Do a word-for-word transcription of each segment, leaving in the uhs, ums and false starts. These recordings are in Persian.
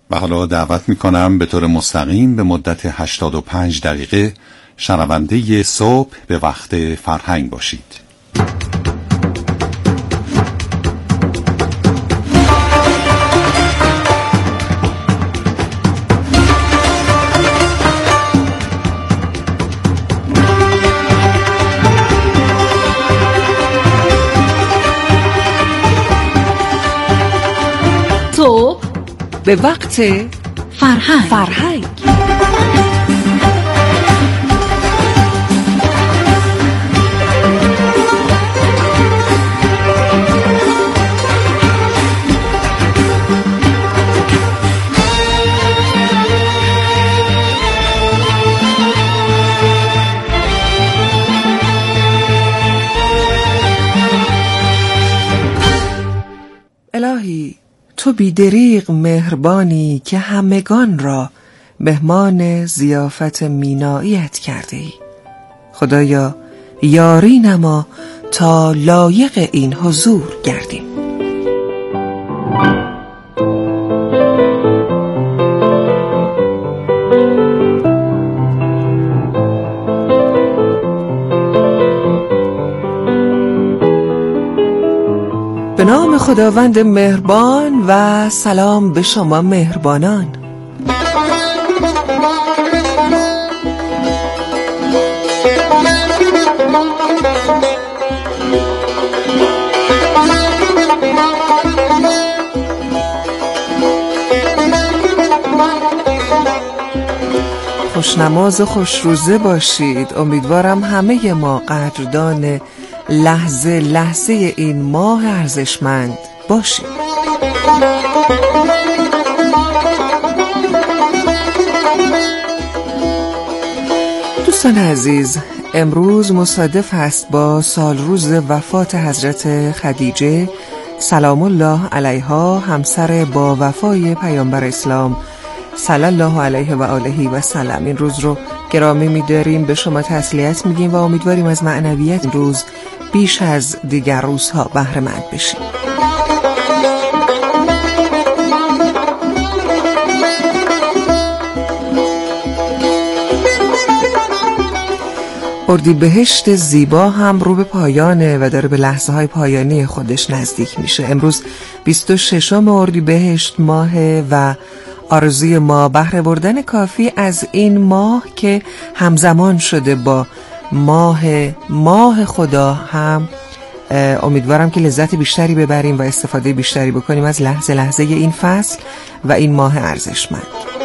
و حالا دعوت میکنم به طور مستقیم به مدت هشتاد و پنج دقیقه شنونده صبح به وقت فرهنگ باشید. صبح به وقت فرهنگ فرهنگ الهی تو بیدریغ مهربانی که همگان را مهمان ضیافت میناییت کرده ای. خدایا یاری نما تا لایق این حضور گردیم. به نام خداوند مهربان و سلام به شما مهربانان. خوشنماز و خوشروزه باشید. امیدوارم همه ما قدردان لحظه لحظه این ماه ارزشمند باشیم. دوستان عزیز، امروز مصادف است با سال روز وفات حضرت خدیجه سلام الله علیها، همسر با وفای پیامبر اسلام صلی الله علیه و آله و سلم. این روز رو گرامی می‌داریم، به شما تسلیت میگیم و امیدواریم از معنویت این روز بیش از دیگر روزها بهره مند بشیم. اردیبهشت زیبا هم رو به پایانه و داره به لحظه های پایانی خودش نزدیک میشه. امروز بیست و ششم اردیبهشت ماه و آرزوی ما بهره بردن کافی از این ماه که همزمان شده با ماه ماه خدا هم. امیدوارم که لذت بیشتری ببریم و استفاده بیشتری بکنیم از لحظه لحظه این فصل و این ماه ارزشمند.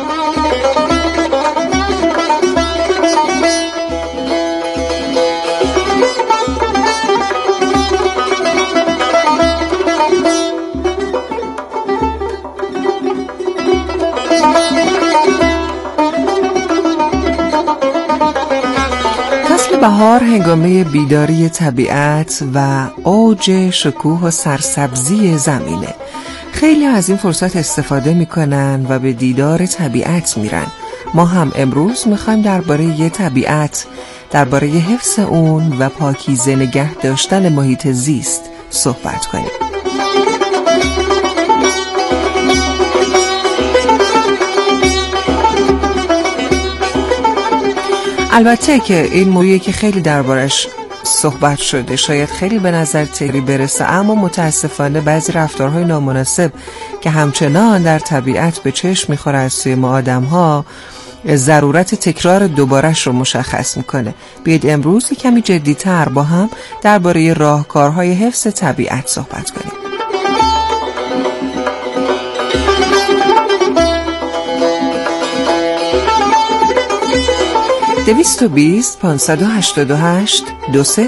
بهار هنگامه بیداری طبیعت و اوج شکوه و سرسبزی زمینه. خیلی از این فرصت استفاده میکنن و به دیدار طبیعت میرن. ما هم امروز میخوایم درباره طبیعت، درباره حفظ اون و پاکیزه نگه داشتن محیط زیست صحبت کنیم. البته که این موضوعی که خیلی دربارش صحبت شده شاید خیلی به نظر تری برسه، اما متاسفانه بعضی رفتارهای نامناسب که همچنان در طبیعت به چشم میخوره از سوی ما آدم ها ضرورت تکرار دوبارش رو مشخص میکنه. بیاید امروز کمی جدی‌تر با هم درباره راهکارهای حفظ طبیعت صحبت کنیم. دویست و بیست پانصد و هشتاد و هشت دو صفر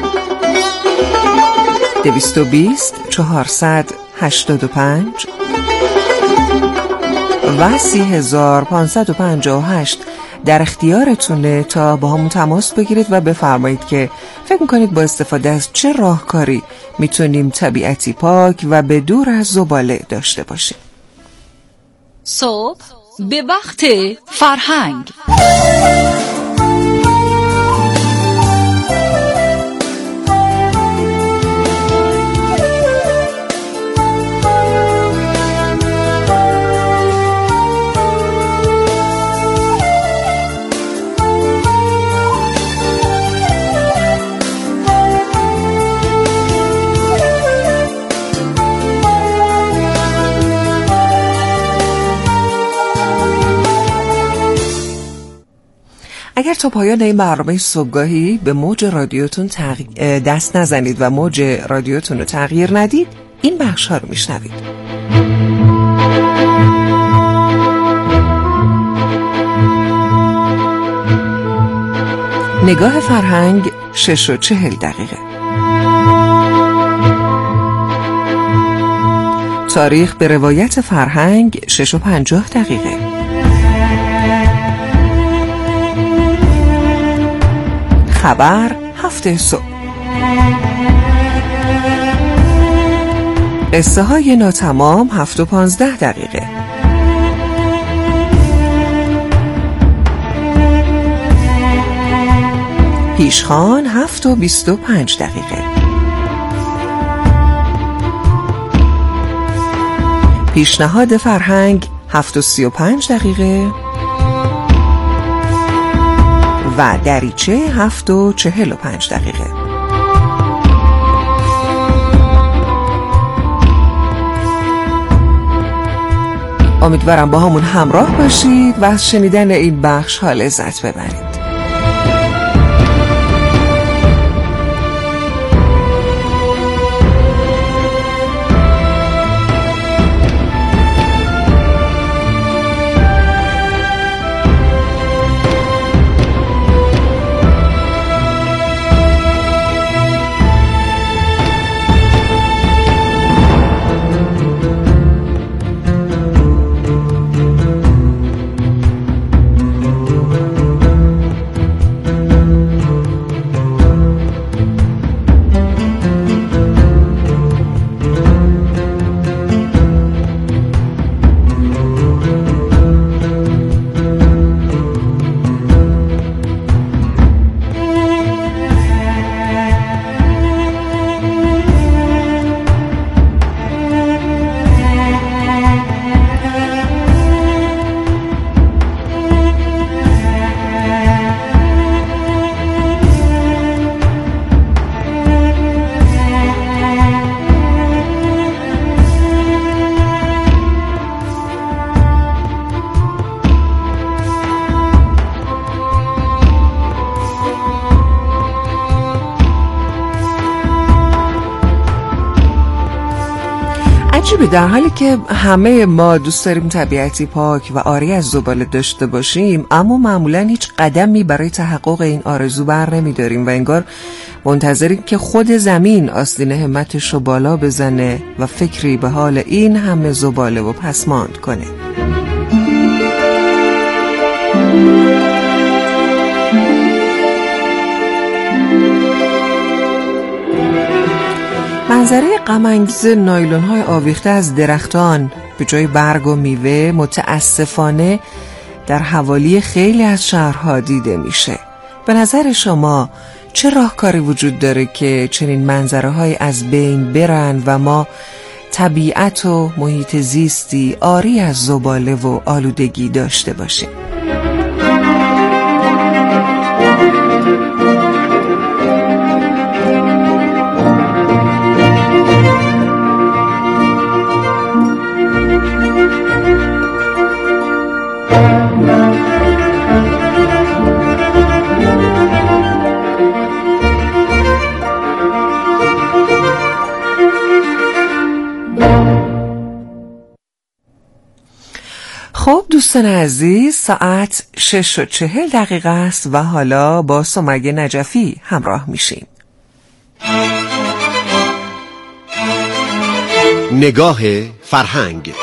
دویست و بیست چهارصد هشتاد و پنج و سی هزار پانصد و پنجاه و هشت در اختیارتونه تا با همون تماس بگیرید و بفرمایید که فکر میکنید با استفاده از چه راهکاری میتونیم طبیعتی پاک و به دور از زباله داشته باشیم. صبح به وقت فرهنگ. اگر تا پایان این برنامه صبحگاهی به موج رادیوتون تغ... دست نزنید و موج رادیوتون رو تغییر ندید، این بخش ها رو میشنوید. نگاه فرهنگ، شش و چهل دقیقه. تاریخ به روایت فرهنگ، شش و پنجاه دقیقه. خبر، هفت صبح. قصه های ناتمام، هفت و پانزده دقیقه. پیشخوان، هفت و بیست و پنج دقیقه. پیشنهاد فرهنگ، هفت و سی و پنج دقیقه. و دریچه، هفت و چهل و پنج دقیقه. امیدوارم با همون همراه باشید و از شنیدن این بخش ها لذت ببرید. در حالی که همه ما دوست داریم طبیعتی پاک و عاری از زباله داشته باشیم، اما معمولا هیچ قدمی برای تحقق این آرزو بر نمی داریم و انگار منتظریم که خود زمین آستین همتش رو بالا بزنه و فکری به حال این همه زباله و پسماند کنه. منظره غم‌انگیز نایلون‌های آویخته از درختان به جای برگ و میوه متاسفانه در حوالی خیلی از شهرها دیده میشه. به نظر شما چه راهکاری وجود داره که چنین منظره‌های از بین برن و ما طبیعت و محیط زیستی عاری از زباله و آلودگی داشته باشیم؟ خب دوستان عزیز، ساعت شش و چهل دقیقه است و حالا با سمیه نجفی همراه میشیم. نگاه فرهنگ.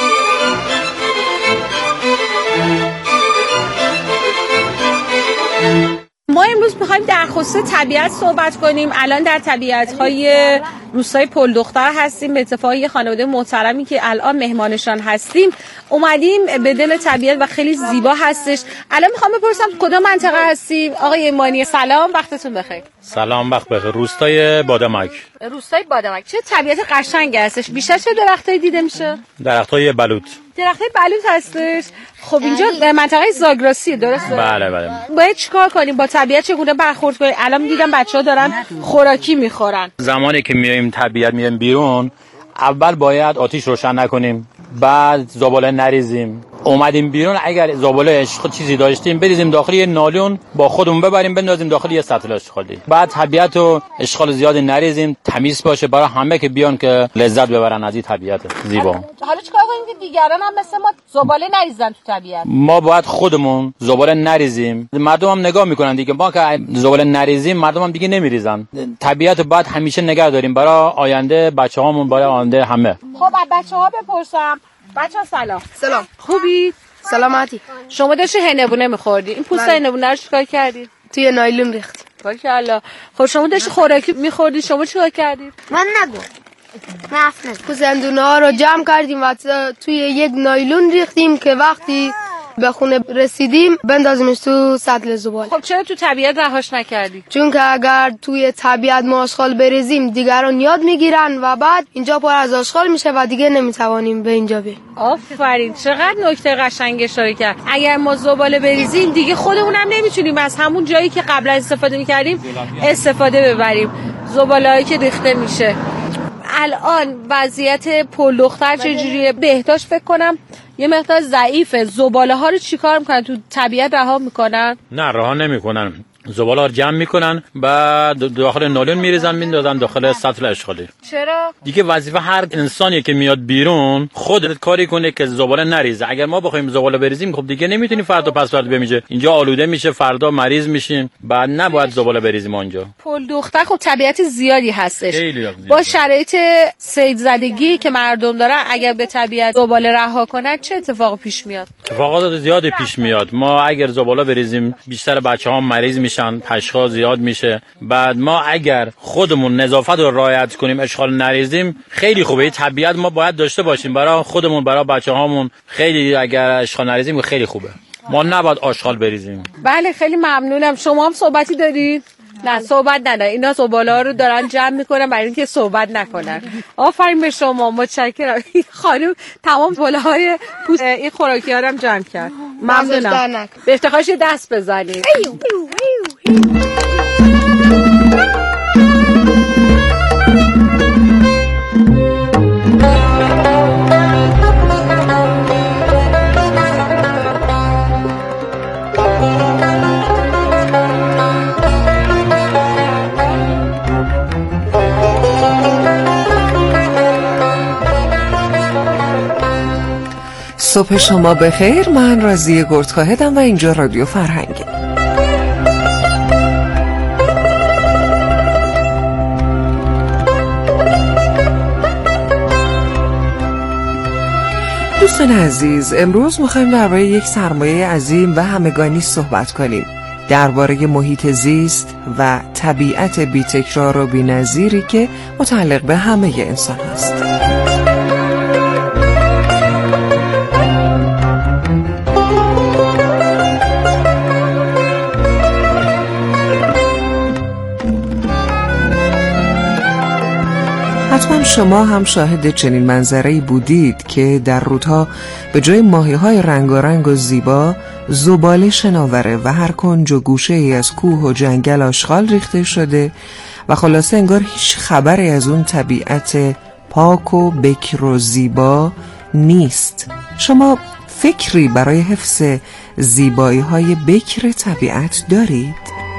ما امروز میخوایم در خصوص طبیعت صحبت کنیم. الان در طبیعت‌های روستای پل دختر هستیم، به اتفاق یه خانواده محترمی که الان مهمانشان هستیم اومدیم به دل طبیعت و خیلی زیبا هستش. الان میخوام بپرسم کدام منطقه هستیم؟ آقای ایمانی سلام، وقتتون بخیر. سلام، وقت بخیر. روستای بادامک. روستای بادامک چه طبیعت قشنگی هستش. بیشتر چه درختایی دیده میشه؟ درختای بلوط. درختای بلوط هستش. خب اینجا منطقه زاگراسی درسته؟ بله بله. باید چیکار کنیم با طبیعت، چگونه برخورد کنیم؟ الان دیدم بچه‌ها دارن خوراکی میخورن. زمانی که میایم طبیعت میایم بیرون، اول باید آتیش روشن نکنیم، بعد زباله نریزیم، اومدیم بیرون اگر زباله اشغال چیزی داشتیم بریزیم داخل یه نالون با خودمون ببریم بندازیم داخل یه سطل اشغالی. بعد طبیعت و اشغال زیادی نریزیم، تمیز باشه برای همه که بیان که لذت ببرن از این طبیعت زیبا. حالا چیکار کنیم که دیگران هم مثل ما زباله نریزن تو طبیعت؟ ما باید خودمون زباله نریزیم. مردم هم نگاه میکنن دیگه، ما که زباله نریزیم مردم هم دیگه نمیریزن. طبیعت باید همیشه نگه داریم برای آینده بچه‌هامون، برای آینده همه. خب از بچه‌ها بپرسم. بچه‌ها سلام. سلام. خوبی؟ سلامتی. شما داشتی هندونه می‌خوردی. این پوست هندونه رو چیکار کردی؟ توی نایلون ریخت. باریکلا. خب شما داشتی خوراکی می‌خوردی، شما چیکار کردی؟ من نگو. نه پوست هندونه ها رو جمع کردیم و توی یک نایلون ریختیم که وقتی به خونه رسیدیم بندازیمش تو سطل زباله. خب چرا تو طبیعت رهاش نکردی؟ چون که اگر توی طبیعت ما آشغال بریزیم دیگران یاد میگیرن و بعد اینجا پر از آشغال میشه و دیگه نمیتوانیم به اینجا بریم. آفرین، چقدر نکته قشنگ اشاره کرد. اگر ما زباله بریزیم دیگه خودمون هم نمیتونیم از همون جایی که قبلا استفاده میکردیم استفاده ببریم. زباله‌ای که ریخته میشه. الان وضعیت پلدختر چجوریه؟ بهداشت فکر کنم یه مقدار ضعیفه. زباله ها رو چیکار میکنن؟ تو طبیعت رها میکنن؟ نه رها نمیکنن، زباله رو جمع میکنن بعد داخل نالون میریزن میندازن داخل سطل اشغالی. چرا؟ دیگه وظیفه هر انسانی که میاد بیرون خودت کاری کنه که زباله نریزه. اگر ما بخوایم زباله بریزیم خب دیگه نمیتونیم فردا پس فردا بمیجه، اینجا آلوده میشه، فردا مریض میشیم، بعد نباید زباله بریزیم اونجا. پلدختر خب طبیعت زیادی هستش. خیلی با شرایط صید زدگی که مردم دارن اگر به طبیعت زباله رها کنن چه اتفاقی پیش میاد؟ اتفاقات زیادی پیش میاد. ما اگر زباله بریزیم بیشتر بچه‌ها مریض میشن، پشخا زیاد میشه. بعد ما اگر خودمون نظافت رو رعایت کنیم، اشغال نریزیم، خیلی خوبه. طبیعت ما باید داشته باشیم برای خودمون، برای بچه‌هامون. خیلی اگر اشغال نریزیم خیلی خوبه. ما نباید آشغال بریزیم. بله خیلی ممنونم. شما هم صحبتی دارید؟ نه صحبت ندارن، اینا زباله‌ها رو دارن جمع میکنن برای اینکه صحبت نکنن. آفرین به شما، متشکرم. خانم تمام زباله‌های پوست این خوراکی ها رو هم جمع کرد. ممنونم. به افتخارش دست بزنید. صبح شما بخیر. من رازی گردخواهدم و اینجا رادیو فرهنگه. دوستان عزیز، امروز میخوایم درباره یک سرمایه عظیم و همگانی صحبت کنیم، درباره محیط زیست و طبیعت بی تکرار و بی نظیری که متعلق به همه انسان هست. حتما شما هم شاهد چنین منظره‌ای بودید که در رودها به جای ماهی‌های رنگارنگ و زیبا زباله شناوره و هر کنج و گوشه‌ای از کوه و جنگل آشغال ریخته شده و خلاصه انگار هیچ خبری از اون طبیعت پاک و بکر و زیبا نیست. شما فکری برای حفظ زیبایی‌های بکر طبیعت دارید؟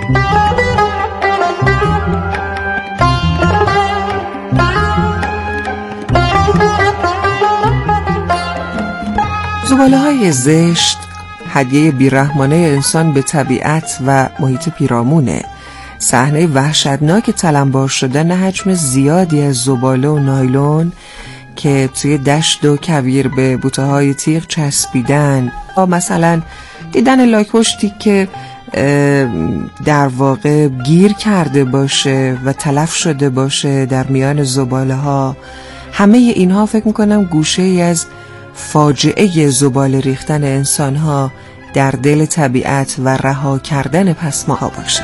زباله‌های زشت هدیه بیرحمانه انسان به طبیعت و محیط پیرامونه. صحنه وحشتناک تلمبار شدن حجم زیادی از زباله و نایلون که توی دشت و کویر به بوته‌های تیغ چسبیدن، یا مثلا دیدن لاک‌پشتی که در واقع گیر کرده باشه و تلف شده باشه در میان زباله‌ها. همه اینها فکر میکنم گوشه ای از فاجعه زباله ریختن انسان‌ها در دل طبیعت و رها کردن پسماها باشه.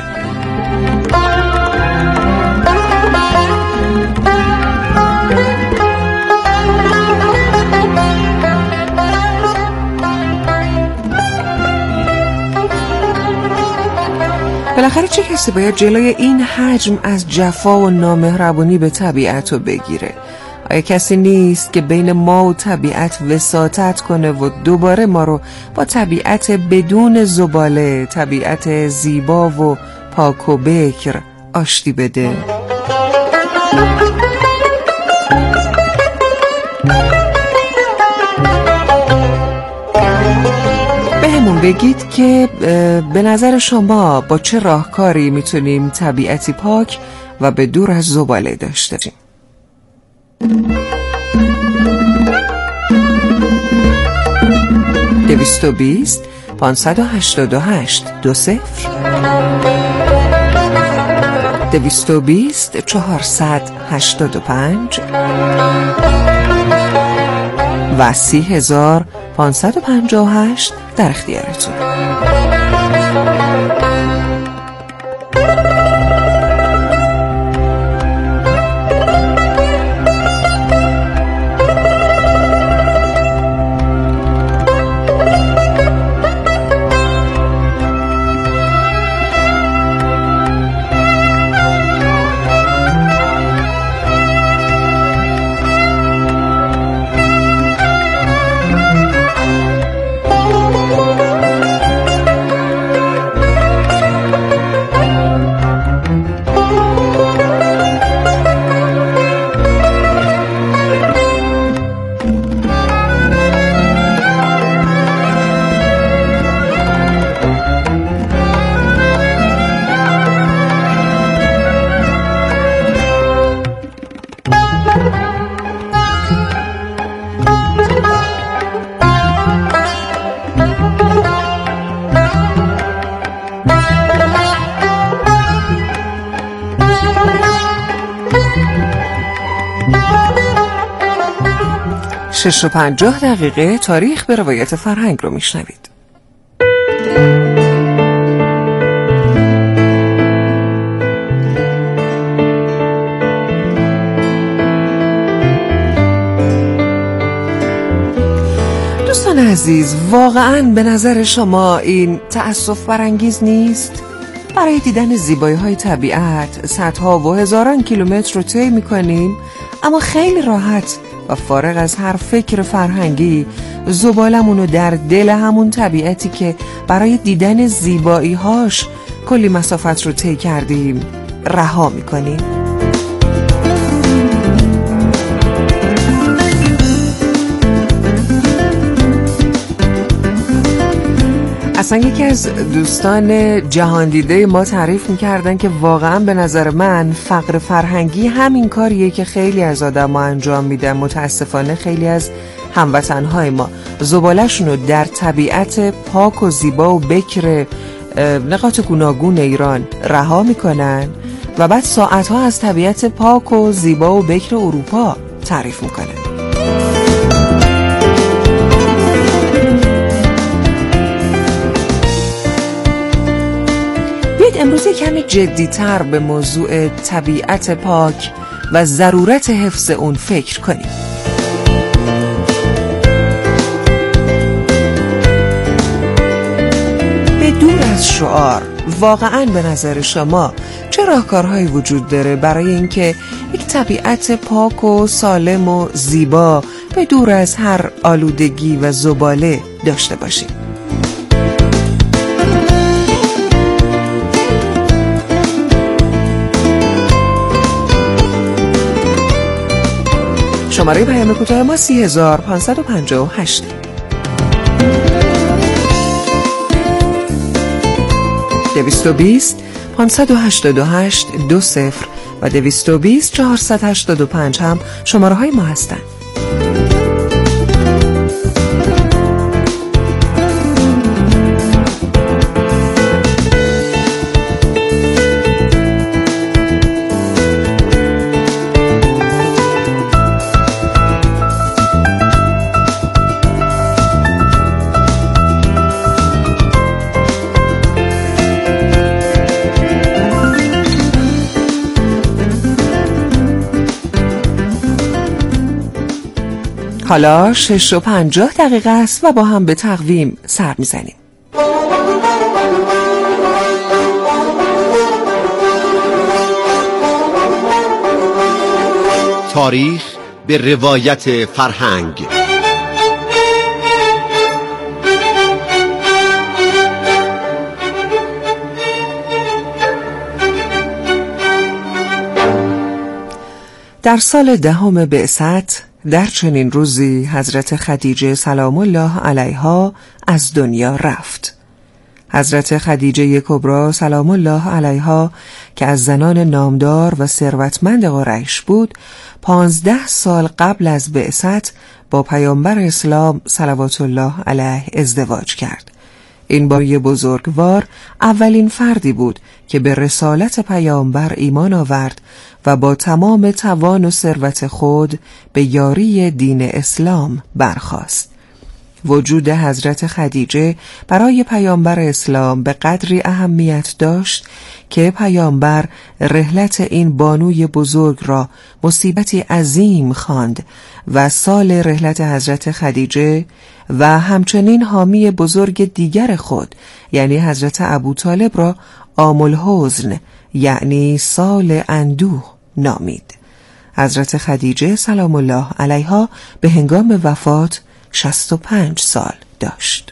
بالاخره چه کسی باید جلوی این حجم از جفا و نامهربانی به طبیعت رو بگیره؟ آیا کسی نیست که بین ما و طبیعت وساطت کنه و دوباره ما رو با طبیعت بدون زباله، طبیعت زیبا و پاک و بکر آشتی بده؟ بهمون بگید که به نظر شما با چه راهکاری میتونیم طبیعتی پاک و به دور از زباله داشته باشیم. دویست و بیست پانصد و هشتاد و هشت دو صفر دویست و بیست چهارصد هشتاد و پنج و سی هزار پانصد و پنجاه و هشت در اختیارتون. شش و پنجاه دقیقه تاریخ به روایت فرهنگ رو میشنوید. دوستان عزیز، واقعاً به نظر شما این تأسف برانگیز نیست؟ برای دیدن زیبایی های طبیعت صدها و هزاران کیلومتر رو طی میکنیم، اما خیلی راحت و فارغ از هر فکر فرهنگی زبالمونو در دل همون طبیعتی که برای دیدن زیبایی هاش کلی مسافت رو طی کردیم رها میکنیم. اصلا یکی از دوستان جهان دیده ما تعریف میکردن که واقعا به نظر من فقر فرهنگی همین کاریه که خیلی از آدم ها انجام میدن. متاسفانه خیلی از هموطنهای ما زباله‌شون رو در طبیعت پاک و زیبا و بکر نقاط گوناگون ایران رها میکنن و بعد ساعتها از طبیعت پاک و زیبا و بکر اروپا تعریف میکنن. امروز کمی جدی‌تر به موضوع طبیعت پاک و ضرورت حفظ اون فکر کنیم. به دور از شعار، واقعاً به نظر شما چه راهکارهایی وجود داره برای اینکه یک طبیعت پاک و سالم و زیبا به دور از هر آلودگی و زباله داشته باشیم؟ شماره پیام کوتاه ما سی هزار پانصد و پنجاه و هشت. دویست و بیست پانصد و هشتاد و هشت دو صفر و دویست و بیست چهارصد و هشتاد و پنج هم شماره های ما هستند. حالا شش و پنجاه دقیقه است و با هم به تقویم سر میزنیم. تاریخ به روایت فرهنگ. در سال دهم بعثت در چنین روزی حضرت خدیجه سلام الله علیها از دنیا رفت. حضرت خدیجه کبری سلام الله علیها که از زنان نامدار و ثروتمند قریش بود، پانزده سال قبل از بعثت با پیامبر اسلام صلوات الله علیه ازدواج کرد. این باری بزرگوار اولین فردی بود که به رسالت پیامبر ایمان آورد و با تمام توان و ثروت خود به یاری دین اسلام برخاست. وجود حضرت خدیجه برای پیامبر اسلام به قدری اهمیت داشت که پیامبر رحلت این بانوی بزرگ را مصیبتی عظیم خواند و سال رحلت حضرت خدیجه و همچنین حامی بزرگ دیگر خود یعنی حضرت ابوطالب را عام الحزن یعنی سال اندوه نامید. حضرت خدیجه سلام الله علیها به هنگام وفات شصت و پنج سال داشت.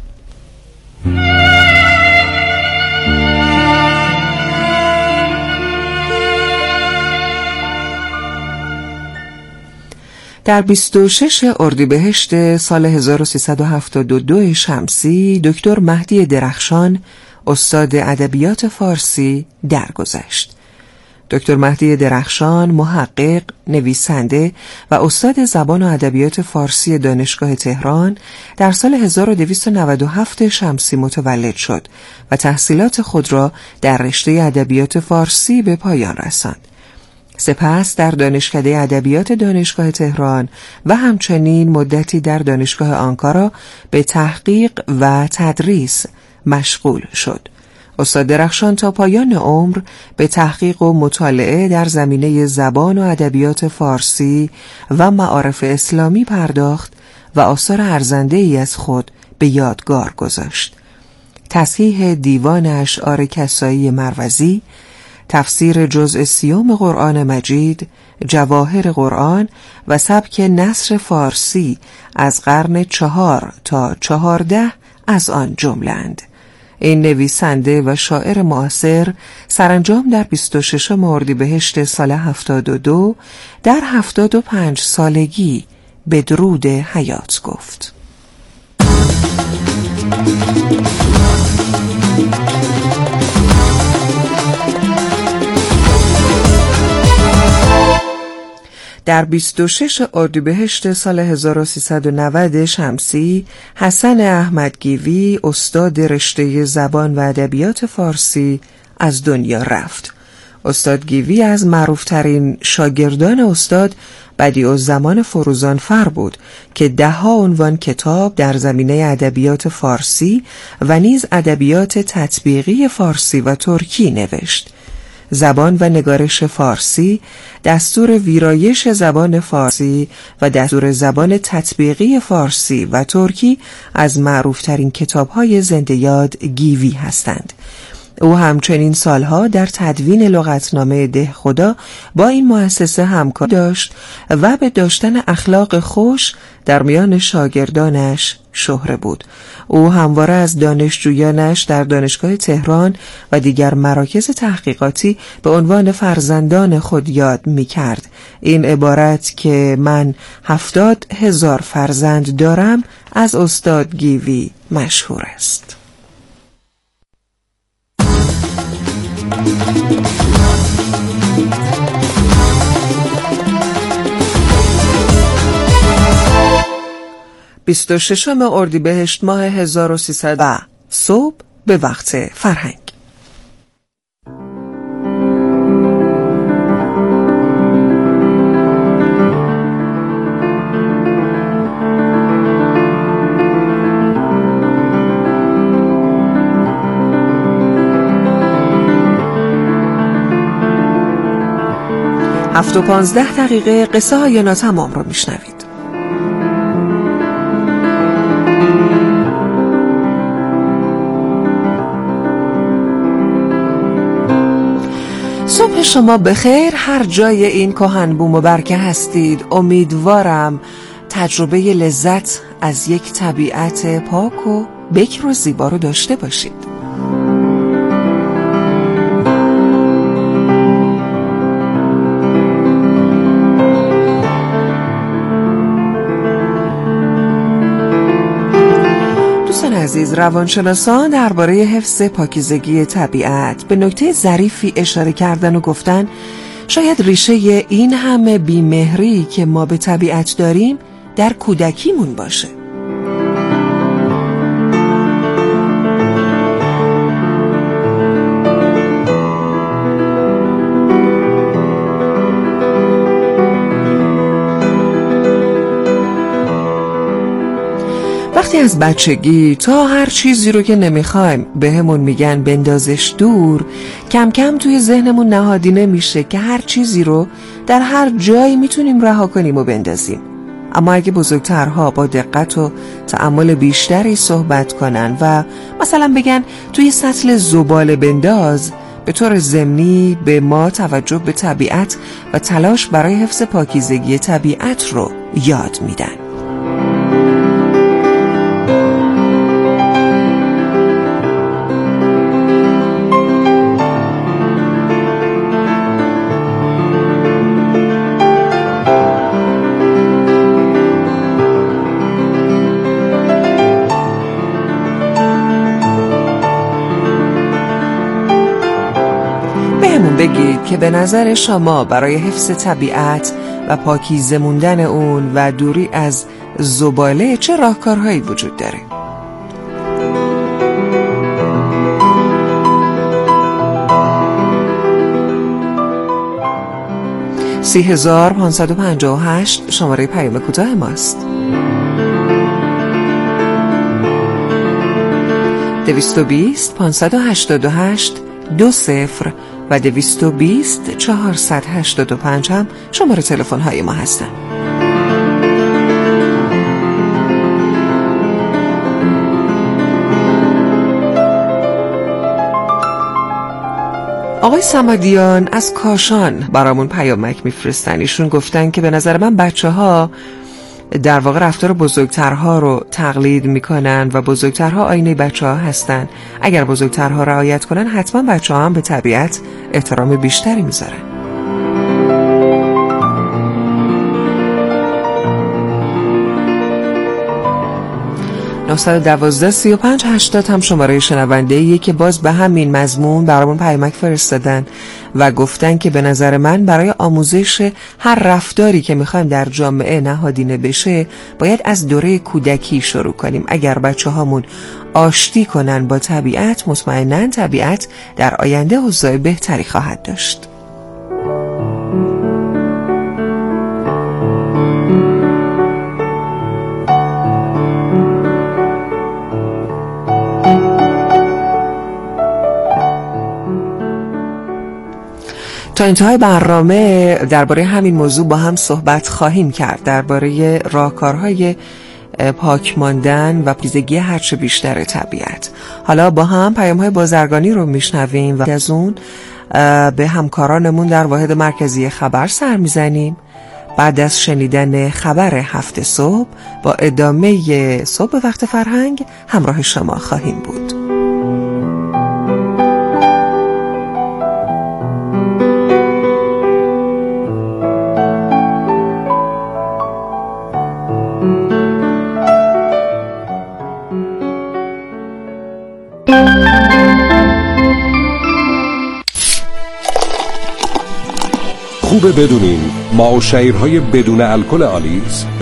در بیست و شش اردیبهشت سال هزار و سیصد و هفتاد و دو شمسی دکتر مهدی درخشان استاد ادبیات فارسی درگذشت. دکتر مهدی درخشان محقق، نویسنده و استاد زبان و ادبیات فارسی دانشگاه تهران در سال هزار و دویست و نود و هفت شمسی متولد شد و تحصیلات خود را در رشته ادبیات فارسی به پایان رساند. سپس در دانشکده ادبیات دانشگاه تهران و همچنین مدتی در دانشگاه آنکارا به تحقیق و تدریس مشغول شد. استاد درخشان تا پایان عمر به تحقیق و مطالعه در زمینه زبان و ادبیات فارسی و معارف اسلامی پرداخت و آثار ارزنده ای از خود به یادگار گذاشت. تصحیح دیوان اشعار کسایی مروزی، تفسیر جزء سیوم قرآن مجید، جواهر قرآن و سبک نثر فارسی از قرن چهار تا چهارده از آن جمله‌اند. این نویسنده و شاعر معاصر سرانجام در بیست و ششم اردیبهشت سال هفتاد و دو در هفتاد و پنج سالگی به درود حیات گفت. در بیست و شش اردیبهشت سال هزار و سیصد و نود شمسی حسن احمدگیوی استاد رشته زبان و ادبیات فارسی از دنیا رفت. استاد گیوی از معروفترین شاگردان استاد بدیعالزمان فروزانفر بود که دهها عنوان کتاب در زمینه ادبیات فارسی و نیز ادبیات تطبیقی فارسی و ترکی نوشت. زبان و نگارش فارسی، دستور ویرایش زبان فارسی و دستور زبان تطبیقی فارسی و ترکی از معروفترین کتاب‌های زنده یاد گیوی هستند. او همچنین سالها در تدوین لغتنامه دهخدا با این مؤسسه همکاری داشت و به داشتن اخلاق خوش در میان شاگردانش شهره بود. او همواره از دانشجویانش در دانشگاه تهران و دیگر مراکز تحقیقاتی به عنوان فرزندان خود یاد می کرد. این عبارت که من هفتاد هزار فرزند دارم از استاد گیوی مشهور است. بیست و ششم اردیبهشت ماه هزار و سیصد و صبح به وقت فرهنگ. هفت و پانزده دقیقه قصه های ناتمام رو میشنوید. صبح شما بخیر هر جای این کهن بوم و برکه هستید. امیدوارم تجربه لذت از یک طبیعت پاک و بکر و زیبا رو داشته باشید. دوستان عزیز، روانشناسان درباره حفظ پاکیزگی طبیعت به نکته ظریفی اشاره کردن و گفتن شاید ریشه این همه بیمهری که ما به طبیعت داریم در کودکیمون باشه. وقتی از بچگی تا هر چیزی رو که نمیخوایم بهمون میگن بندازش دور، کم کم توی ذهنمون نهادینه میشه که هر چیزی رو در هر جایی میتونیم رها کنیم و بندازیم. اما اگه بزرگترها با دقت و تأمل بیشتری صحبت کنن و مثلا بگن توی سطل زباله بنداز، به طور ضمنی به ما توجه به طبیعت و تلاش برای حفظ پاکیزگی طبیعت رو یاد میدن. بهمون بگید که به نظر شما برای حفظ طبیعت و پاکیزه موندن اون و دوری از زباله چه راهکارهایی وجود داره؟ سی هزار پانصد و پنجاه و هشت شماره پیام کوتاه ماست. دویست و بیست پانصد و هشتاد و هشت دو صفر و دویست و بیست چهارصد و هشتاد و پنج هم شماره تلفن های ما هستن. آقای صمدیان از کاشان برامون پیامک میفرستن. ایشون گفتن که به نظر من بچه ها در واقع رفتار بزرگترها رو تقلید میکنن و بزرگترها آینه بچه ها هستن. اگر بزرگترها رعایت کنن حتما بچه ها هم به طبیعت احترام بیشتری میذارن. نه یک دو سی و پنج هشتاد هم شماره شنونده‌ایه که باز به همین مضمون برامون پیامک فرستادن و گفتن که به نظر من برای آموزش هر رفتاری که میخوایم در جامعه نهادینه بشه باید از دوره کودکی شروع کنیم. اگر بچه هامون آشتی کنن با طبیعت، مطمئناً طبیعت در آینده اوضاع بهتری خواهد داشت. تا انتهای برنامه درباره همین موضوع با هم صحبت خواهیم کرد، درباره راهکارهای پاک ماندن و پاکیزگی هرچه بیشتر طبیعت. حالا با هم پیام‌های بازرگانی رو میشنویم و از اون به همکارانمون در واحد مرکزی خبر سر میزنیم. بعد از شنیدن خبر هفت صبح با ادامه صبح وقت فرهنگ همراه شما خواهیم بود. خوبه بدونین ما و شیرهای بدون الکل آلیس